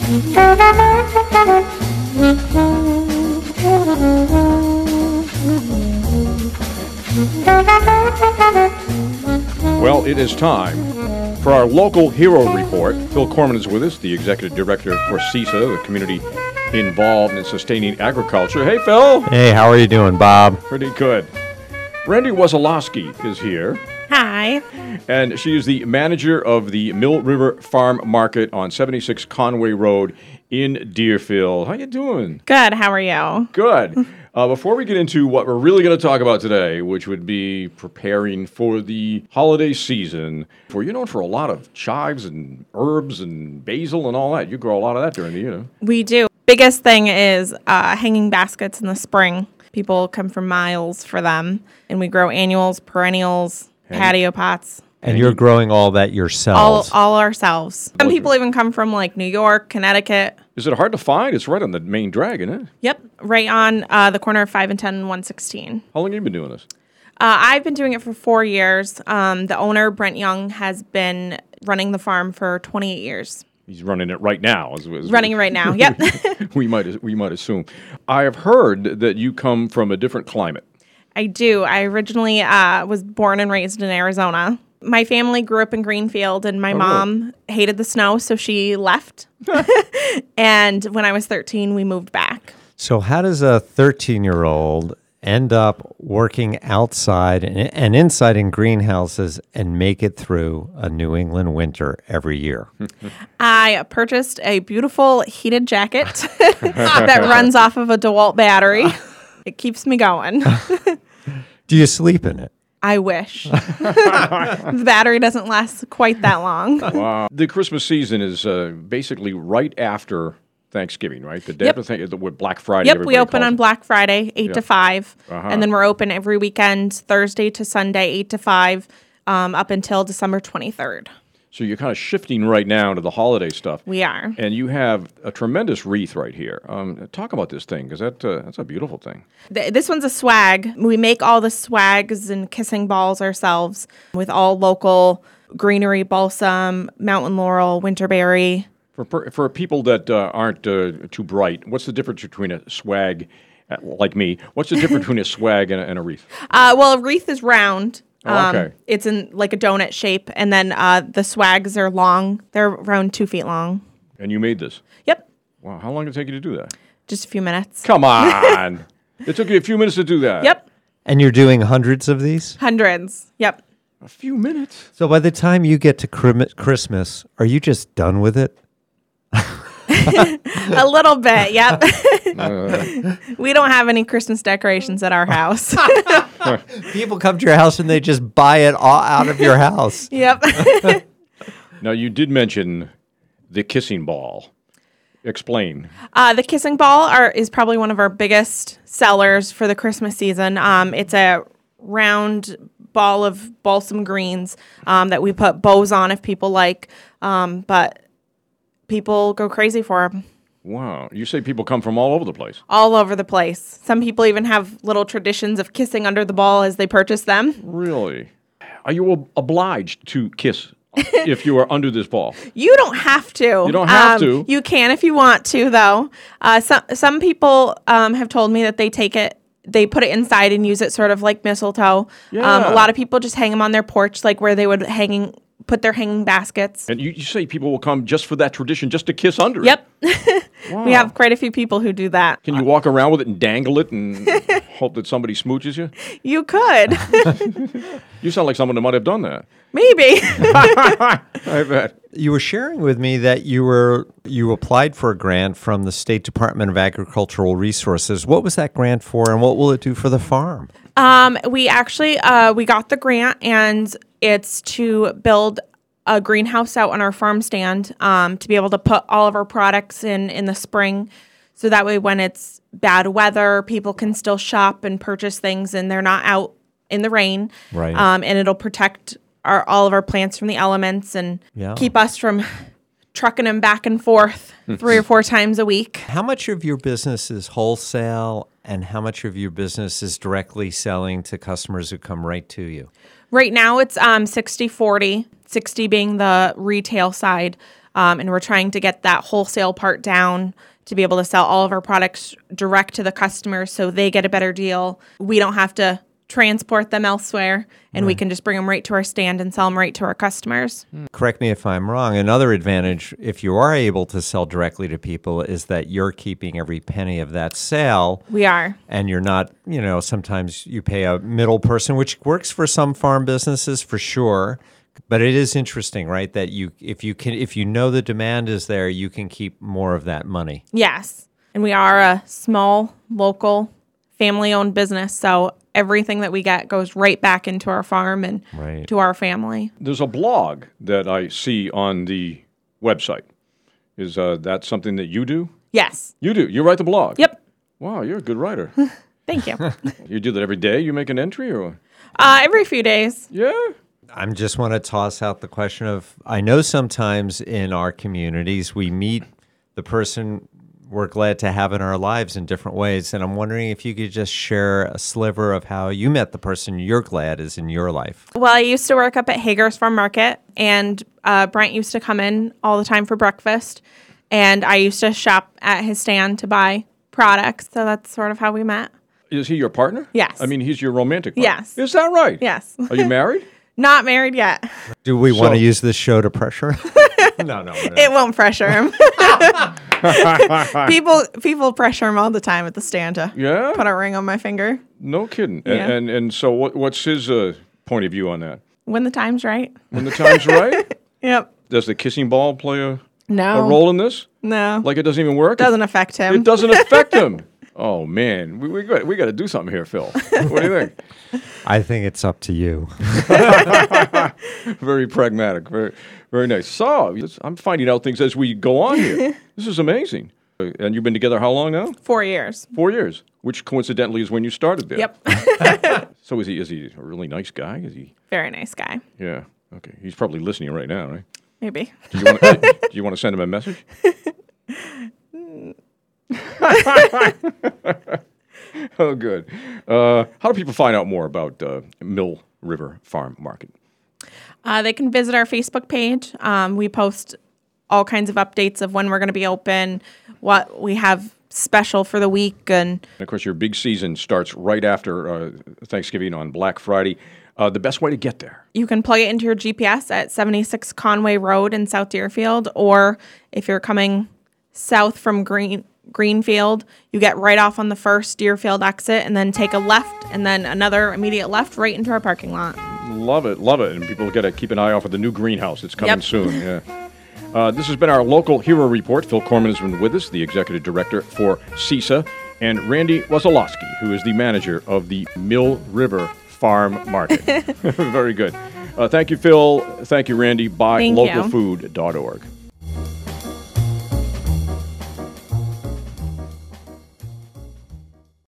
Well, it is time for our local hero report. Phil Corman is with us, the executive director for CISA, the community involved in sustaining agriculture. Hey, Phil. Hey, how are you doing, Bob? Pretty good. Randy Wasilowski is here. Hi. And she is the manager of the Mill River Farm Market on 76 Conway Road in Deerfield. How you doing? Good. How are you? Good. Before we get into what we're really going to talk about today, which would be preparing for the holiday season, you're known for a lot of chives and herbs and basil and all that. You grow a lot of that during the year. We do. Biggest thing is hanging baskets in the spring. People come from miles for them. And we grow annuals, perennials, patio pots. And you're growing all that yourselves? All ourselves. Some people even come from like New York, Connecticut. Is it hard to find? It's right on the main drag, isn't it? Yep. Right on the corner of 5 and 10 and 116. How long have you been doing this? I've been doing it for 4 years. The owner, Brent Young, has been running the farm for 28 years. He's running it right now. Running it right now, yep. we might assume. I have heard that you come from a different climate. I do. I originally was born and raised in Arizona. My family grew up in Greenfield, and my mom hated the snow, so she left. And when I was 13, we moved back. So how does a 13-year-old end up working outside and inside in greenhouses and make it through a New England winter every year? I purchased a beautiful heated jacket that runs off of a DeWalt battery. It keeps me going. Do you sleep in it? I wish. The battery doesn't last quite that long. Wow. The Christmas season is basically right after Thanksgiving, right? The day after Thanksgiving, Black Friday. Yep, we open on Black Friday, 8 to 5. And then we're open every weekend, Thursday to Sunday, 8 to 5, up until December 23rd. So you're kind of shifting right now to the holiday stuff. We are. And you have a tremendous wreath right here. Talk about this thing, because that's a beautiful thing. This one's a swag. We make all the swags and kissing balls ourselves with all local greenery, balsam, mountain laurel, winterberry. For people that aren't too bright, what's the difference between a swag, like me, what's the difference between a swag and a wreath? Well, a wreath is round. Okay. It's in like a donut shape, and then the swags are long. They're around 2 feet long. And you made this? Yep. Wow, how long did it take you to do that? Just a few minutes. Come on. It took you a few minutes to do that? Yep. And you're doing hundreds of these? Hundreds. Yep. A few minutes? So by the time you get to Christmas, are you just done with it? A little bit, yep. We don't have any Christmas decorations at our house. People come to your house and they just buy it all out of your house. Yep. Now, you did mention the kissing ball. Explain. The kissing ball is probably one of our biggest sellers for the Christmas season. It's a round ball of balsam greens that we put bows on if people like, but people go crazy for them. Wow. You say people come from all over the place. All over the place. Some people even have little traditions of kissing under the ball as they purchase them. Really? Are you obliged to kiss if you are under this ball? You don't have to. You don't have to? You can if you want to, though. Some people have told me that they take it, they put it inside and use it sort of like mistletoe. Yeah. A lot of people just hang them on their porch, like where they would put their hanging baskets. And you say people will come just for that tradition, just to kiss under it? Yep. Wow. We have quite a few people who do that. Can you walk around with it and dangle it and hope that somebody smooches you? You could. You sound like someone that might have done that. Maybe. I bet. You were sharing with me that you applied for a grant from the State Department of Agricultural Resources. What was that grant for, and what will it do for the farm? We actually we got the grant, and it's to build a greenhouse out on our farm stand to be able to put all of our products in the spring. So that way when it's bad weather, people can still shop and purchase things and they're not out in the rain. Right. And it'll protect all of our plants from the elements and keep us from trucking them back and forth 3 or 4 times a week. How much of your business is wholesale and how much of your business is directly selling to customers who come right to you? Right now it's 60-40, 60 being the retail side, and we're trying to get that wholesale part down to be able to sell all of our products direct to the customers so they get a better deal. We don't have to transport them elsewhere, and we can just bring them right to our stand and sell them right to our customers. Correct me if I'm wrong. Another advantage, if you are able to sell directly to people, is that you're keeping every penny of that sale. We are. And you're not, sometimes you pay a middle person, which works for some farm businesses for sure. But it is interesting, right? That if you know the demand is there, you can keep more of that money. Yes. And we are a small, local, family-owned business, so everything that we get goes right back into our farm and to our family. There's a blog that I see on the website. Is that something that you do? Yes. You do? You write the blog? Yep. Wow, you're a good writer. Thank you. You do that every day? You make an entry? Or? Every few days. Yeah? I just want to toss out the question of, I know sometimes in our communities we meet the person we're glad to have in our lives in different ways. And I'm wondering if you could just share a sliver of how you met the person you're glad is in your life. Well, I used to work up at Hager's Farm Market, and Brent used to come in all the time for breakfast. And I used to shop at his stand to buy products. So that's sort of how we met. Is he your partner? Yes. I mean, he's your romantic partner. Yes. Is that right? Yes. Are you married? Not married yet. Do we want to use this show to pressure? No. It won't pressure him. People pressure him all the time at the stand to put a ring on my finger. No kidding. Yeah. And so what's his point of view on that? When the time's right. When the time's right? Yep. Does the kissing ball play a role in this? No. Like it doesn't even work? Doesn't affect him. It doesn't affect him. Oh, man. We got to do something here, Phil. What do you think? I think it's up to you. Very pragmatic. Very, very nice. So I'm finding out things as we go on here. This is amazing. And you've been together how long now? 4 years. 4 years, which coincidentally is when you started there. Yep. So is he a really nice guy? Is he? Very nice guy. Yeah. Okay. He's probably listening right now, right? Maybe. Do you want to send him a message? Oh, good. How do people find out more about Mill River Farm Market? They can visit our Facebook page. We post all kinds of updates of when we're going to be open, what we have special for the week. And of course, your big season starts right after Thanksgiving on Black Friday. The best way to get there? You can plug it into your GPS at 76 Conway Road in South Deerfield, or if you're coming south from Greenfield, you get right off on the first Deerfield exit and then take a left and then another immediate left right into our parking lot. Love it. And people got to keep an eye out for the new greenhouse. It's coming soon. Yeah. This has been our local hero report. Phil Corman has been with us, the executive director for CISA, and Randy Wasilowski, who is the manager of the Mill River Farm Market. Very good. Thank you, Phil. Thank you, Randy. Buy localfood.org.